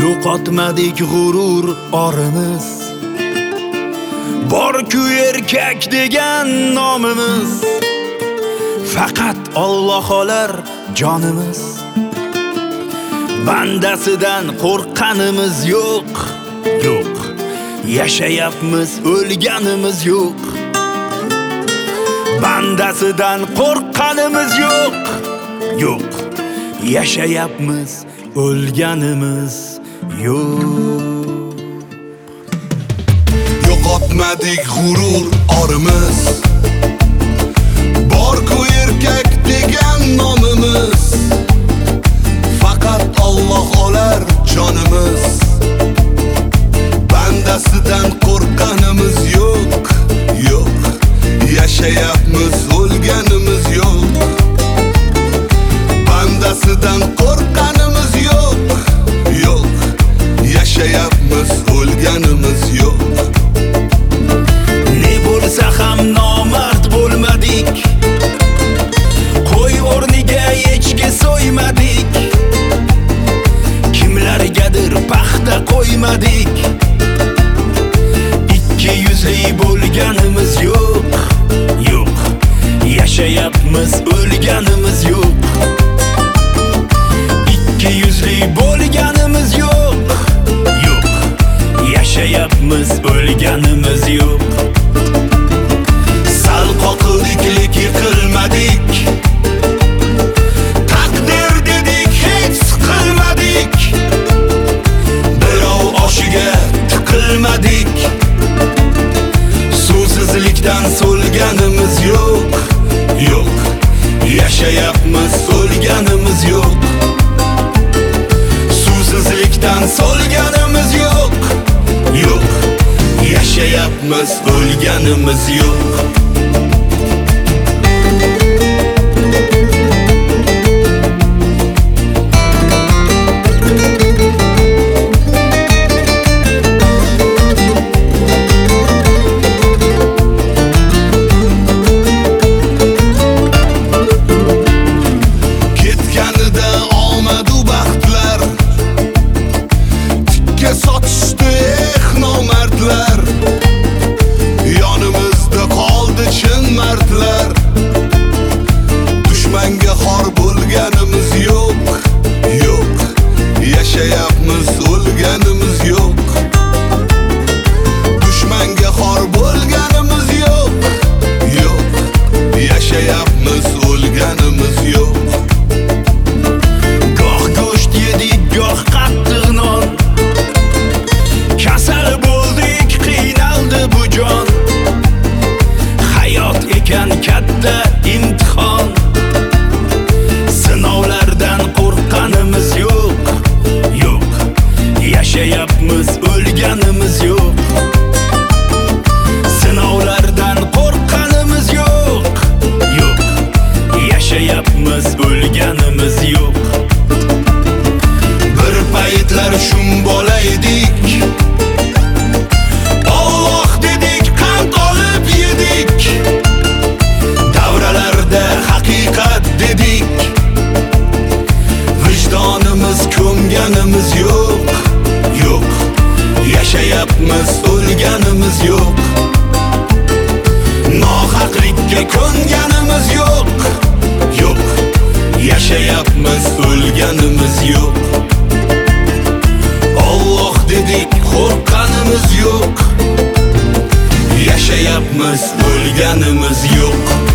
Yo'qotmadik g'urur orimiz, bor-ku erkak degan nomimiz. Faqat Alloh olar jonimiz, bandasidan qo'rqqanimiz yo'q. Yashayapmiz, o'lganimiz yo'q. Bandasidan qo'rqqanimiz yo'q. Yashayapmiz, o'lganimiz yo'q. Yo'qotmadik g'urur orimiz, bor-ku erkak degan nomimiz. Faqat Alloh olar jonimiz, bandasidan qo'rqqanimiz yo'q. Yashayapmiz, o'lganimiz yo'q. Bandasidan qo'rqqanimiz yo'q. Yashayapmiz, o'lganimiz yo'q. Ne bo'lsa ham nomard bo'lmadik, qo'y o'rniga echki so'ymadik, kimlargadir paxta qo'ymadik. Ikki yuzli bo'lganimiz yo'q. Yashayapmiz, o'lganimiz yo'q. Ikki yuzli bo'lganimiz yo'q. Yashayapmiz, o'lganimiz yo'q. Sal qoqildik, yiqilmadik. Taqdir dedik, hech siqilmadik. Birov oshiga tiqilmadik. Suvsizlikdan so'lganimiz yo'q. Yashayapmiz, o'lganimiz yo'q. Suvsizlikdan so'lganimiz yo'q. Yashayapmiz, o'lganimiz yo'q. Ketganida omadu baxtlar, tikka sotishdi nomardlar. Yonimizda qoldi chin mardlar. Dushmanga xor bo'lganimiz yo'q. Yashayapmiz, o'lganimiz yo'q. Dushmanga xor bo'lganimiz yo'q. Yashayapmiz, o'lganimiz yo'q. Goh go'sht yedik, goh qattiq non. Kasal bo'ldik, qiynaldi bu jon. Hayot ekan katta imtihon. Sinovlardan qo'rqqanimiz yo'q. Yashayapmiz, o'lganimiz yo'q. Sinovlardan qo'rqqanimiz yo'q. Yashayapmiz, o'lganimiz yo'q. Bir paytlar shumbola edik. Alloh dedik, qand olib yedik. Davralarda haqiqat dedik. Vijdonimiz ko'mganimiz yo'q. Yashayapmiz, o'lganimiz yo'q. Nohaqlikka ko'nganimiz yo'q. Yashayapmiz, o'lganimiz yo'q. Alloh dedik, qo'rqqanimiz yo'q. Yashayapmiz, o'lganimiz yo'q.